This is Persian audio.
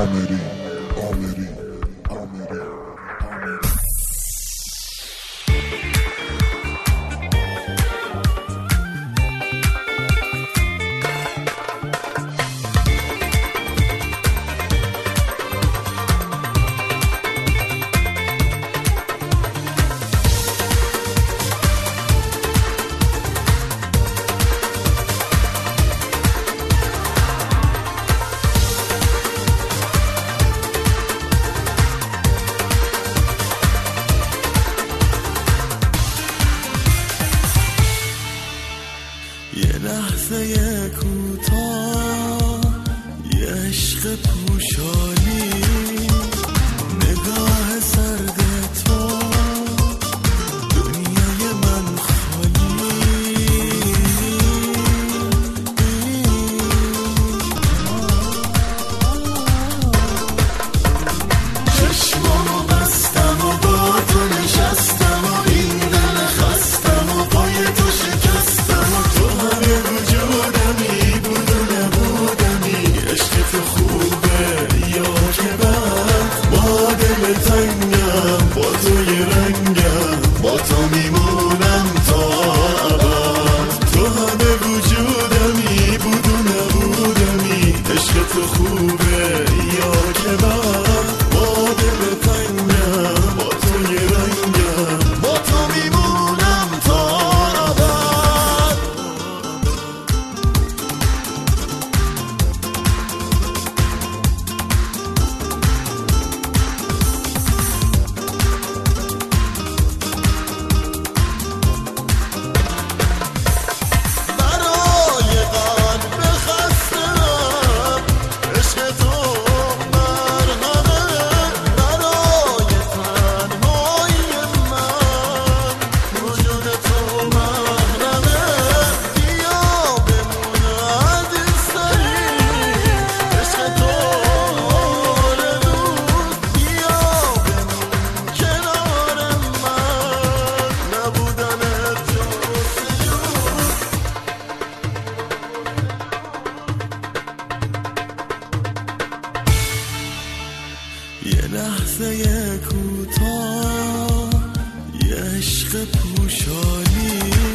آمری یه لحظه کوتاه، یه عشق پوشانی، نگاه سرد تو، دنیای من خالی. چشمامو بستم و با تو نشستم و این دل خستم و پای تو شکستم و تو همه وجودمی بود و نبودمی. عشق تو خوبه یا که بد، با دل تنگم با تو یه رنگم، با تو میمونم تا ابد. تو همه وجودمی بود و نبودمی. عشق تو خوبه یا که بد، با دل تنگم با تو یه رنگم، با تو میمونم تا ابد. برای قلب خستم عشق تو مرهمه، برای تنهایی من وجود تو محرمه. بیا بمون عزیزتری، عشق تو آرزوست. بیا بمون کنار من، نبودنت جستجوست. یه لحظه کوتاه، یه عشق پوشانی،